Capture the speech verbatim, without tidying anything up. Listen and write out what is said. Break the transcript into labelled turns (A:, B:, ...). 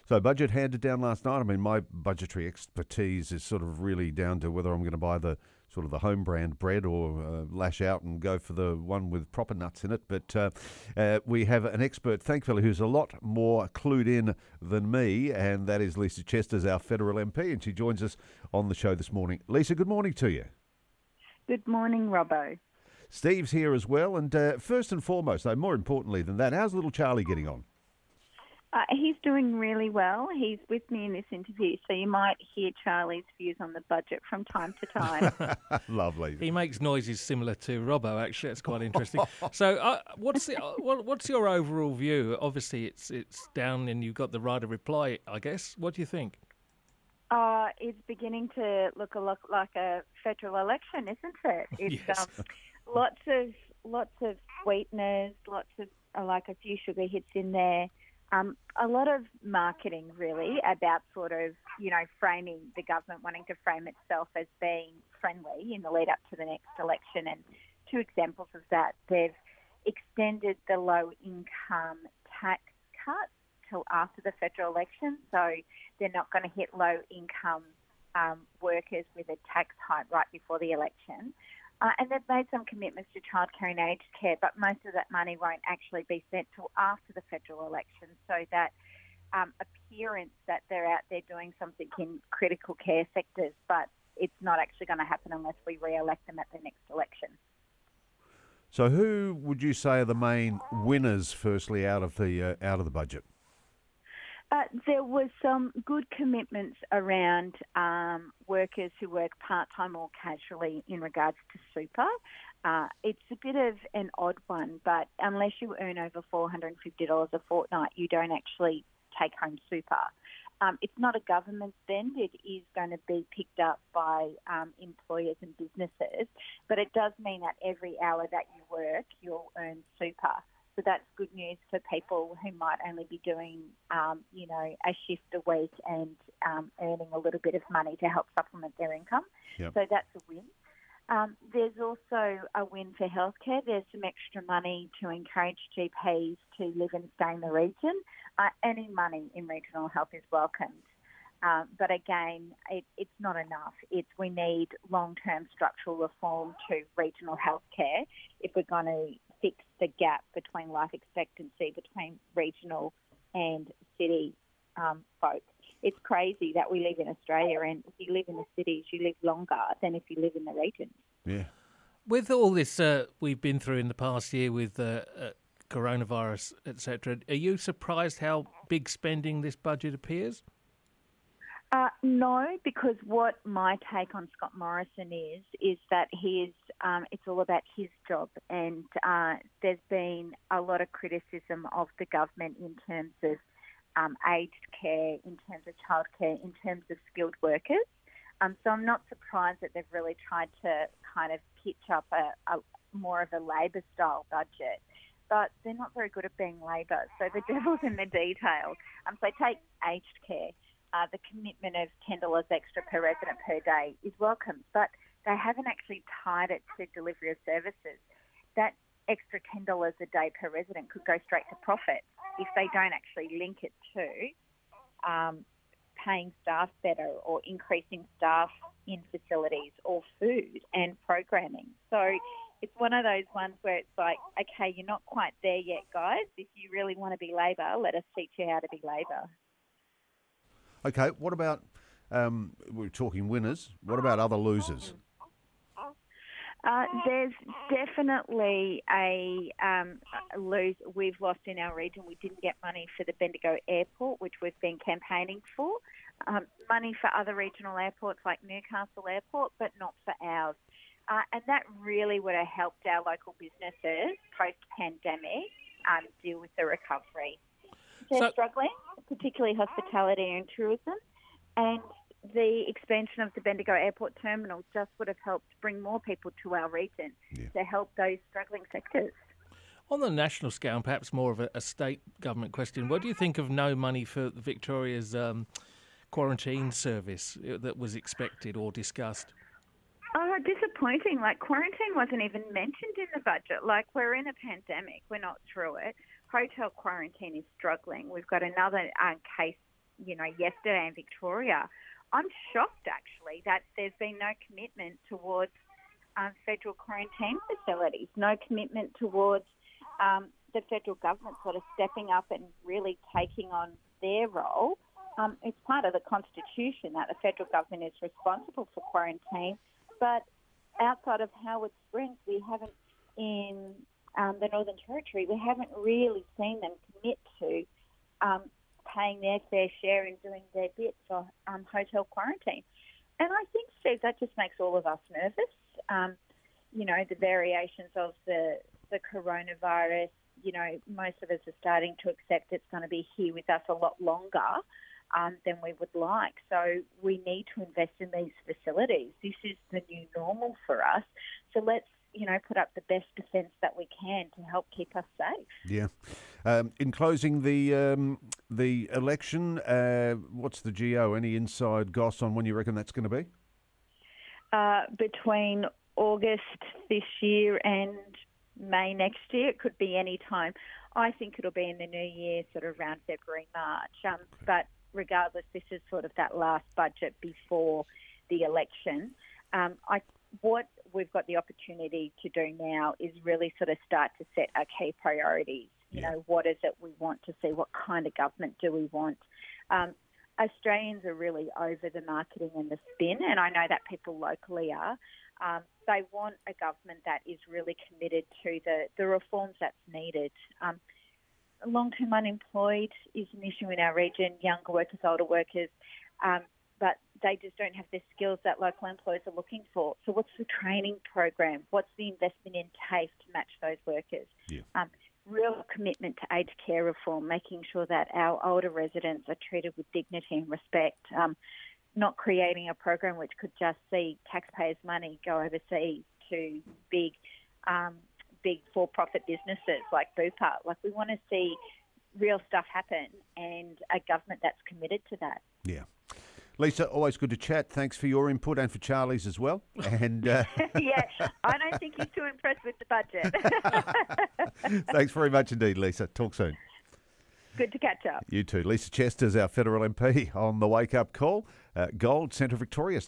A: So budget handed down last night. I mean, my budgetary expertise is sort of really down to whether I'm going to buy the sort of the home brand bread or uh, lash out and go for the one with proper nuts in it. But uh, uh, we have an expert, thankfully, who's a lot more clued in than me, and that is Lisa Chesters, our federal M P, and she joins us on the show this morning. Lisa, good morning to you.
B: Good morning, Robbo.
A: Steve's here as well. And uh, first and foremost, though, more importantly than that, how's little Charlie getting on?
B: Uh, he's doing really well. He's with me in this interview, so you might hear Charlie's views on the budget from time to time.
A: Lovely.
C: He makes noises similar to Robbo, actually. It's quite interesting. So uh, what's the, uh, what, what's your overall view? Obviously, it's it's down and you've got the right of reply, I guess. What do you think?
B: Uh, it's beginning to look a lot like a federal election, isn't it? It's
C: Yes.
B: um, lots of lots of sweeteners, lots of uh, like a few sugar hits in there. Um, a lot of marketing, really, about sort of, you know, framing the government wanting to frame itself as being friendly in the lead up to the next election. And two examples of that, they've extended the low income tax cut till after the federal election. So they're not going to hit low income um, workers with a tax hike right before the election. Uh, and they've made some commitments to childcare and aged care, but most of that money won't actually be sent till after the federal election, so that um, appearance that they're out there doing something in critical care sectors, but it's not actually going to happen unless we re-elect them at the next election.
A: So who would you say are the main winners, firstly, out of the uh, out of the budget?
B: Uh, there was some good commitments around um, workers who work part-time or casually in regards to super. Uh, it's a bit of an odd one, but unless you earn over four hundred fifty dollars a fortnight, you don't actually take home super. Um, it's not a government spend. It is going to be picked up by um, employers and businesses, but it does mean that every hour that you work, you'll earn super. So that's good news for people who might only be doing, um, you know, a shift a week and um, earning a little bit of money to help supplement their income.
A: Yep.
B: So that's a win. Um, there's also a win for healthcare. There's some extra money to encourage G Ps to live and stay in the region. Uh, any money in regional health is welcomed. Um, but again, it, it's not enough. It's we need long-term structural reform to regional healthcare if we're going to fix the gap between life expectancy between regional and city um, folk. It's crazy that we live in Australia, and if you live in the cities, you live longer than if you live in the regions.
A: Yeah.
C: With all this uh, we've been through in the past year with uh, uh, coronavirus, et cetera, are you surprised how big spending this budget appears?
B: Uh, no, because what my take on Scott Morrison is, is that his, um, it's all about his job, and uh, there's been a lot of criticism of the government in terms of um, aged care, in terms of childcare, in terms of skilled workers. Um, so I'm not surprised that they've really tried to kind of pitch up a, a more of a Labor-style budget, but they're not very good at being Labor. So the devil's in the detail. Um, so take aged care. Uh, the commitment of ten dollars extra per resident per day is welcome, but they haven't actually tied it to delivery of services. That extra ten dollars a day per resident could go straight to profit if they don't actually link it to um, paying staff better or increasing staff in facilities or food and programming. So it's one of those ones where it's like, okay, you're not quite there yet, guys. If you really want to be Labor, let us teach you how to be Labor.
A: Okay, what about, um, we're talking winners, what about other losers?
B: Uh, there's definitely a, um, a lose we've lost in our region. We didn't get money for the Bendigo Airport, which we've been campaigning for. Um, money for other regional airports like Newcastle Airport, but not for ours. Uh, and that really would have helped our local businesses post-pandemic um, deal with the recovery. They're
C: So-
B: struggling, particularly hospitality and tourism, and the expansion of the Bendigo Airport terminal just would have helped bring more people to our region
A: Yeah.
B: to help those struggling sectors.
C: On the national scale, and perhaps more of a, a state government question, what do you think of no money for Victoria's um, quarantine service that was expected or discussed?
B: Oh, disappointing. Like, quarantine wasn't even mentioned in the budget. Like, we're in a pandemic. We're not through it. Hotel quarantine is struggling. We've got another uh, case you know, yesterday in Victoria. I'm shocked, actually, that there's been no commitment towards um, federal quarantine facilities, no commitment towards um, the federal government sort of stepping up and really taking on their role. Um, it's part of the Constitution that the federal government is responsible for quarantine, but outside of Howard Springs, we haven't, in um, the Northern Territory, we haven't really seen them commit to um, paying their fair share and doing their bit for um, hotel quarantine. And I think, Steve, that just makes all of us nervous. Um, you know, the variations of the, the coronavirus, you know, most of us are starting to accept it's going to be here with us a lot longer um, than we would like. So we need to invest in these facilities. This is the new normal for us. So let's, you know, put up the best defence that we can to help keep us safe.
A: Yeah. Um, in closing, the um, the election, uh, what's the G O? Any inside goss on when you reckon that's going to be?
B: Uh, between August this year and May next year. It could be any time. I think it'll be in the new year, sort of around February, March. Um, okay. But regardless, this is sort of that last budget before the election. Um, I, what we've got the opportunity to do now is really sort of start to set our key priorities. You yeah. know, what is it we want to see? What kind of government do we want? Um, Australians are really over the marketing and the spin, and I know that people locally are. Um, they want a government that is really committed to the, the reforms that's needed. Um, long-term unemployed is an issue in our region, younger workers, older workers, um, but they just don't have the skills that local employers are looking for. So what's the training program? What's the investment in TAFE to match those workers?
A: Yeah. Um,
B: real commitment to aged care reform, making sure that our older residents are treated with dignity and respect, um, not creating a program which could just see taxpayers' money go overseas to big um, big for-profit businesses like Bupa. Like, we want to see real stuff happen and a government that's committed to that.
A: Yeah. Lisa, always good to chat. Thanks for your input and for Charlie's as well. And uh...
B: yeah, I don't think he's too impressed with the budget.
A: Thanks very much indeed, Lisa. Talk soon.
B: Good to catch up.
A: You too. Lisa Chester's our federal M P on the Wake Up Call. Uh, Gold, Centre Victoria.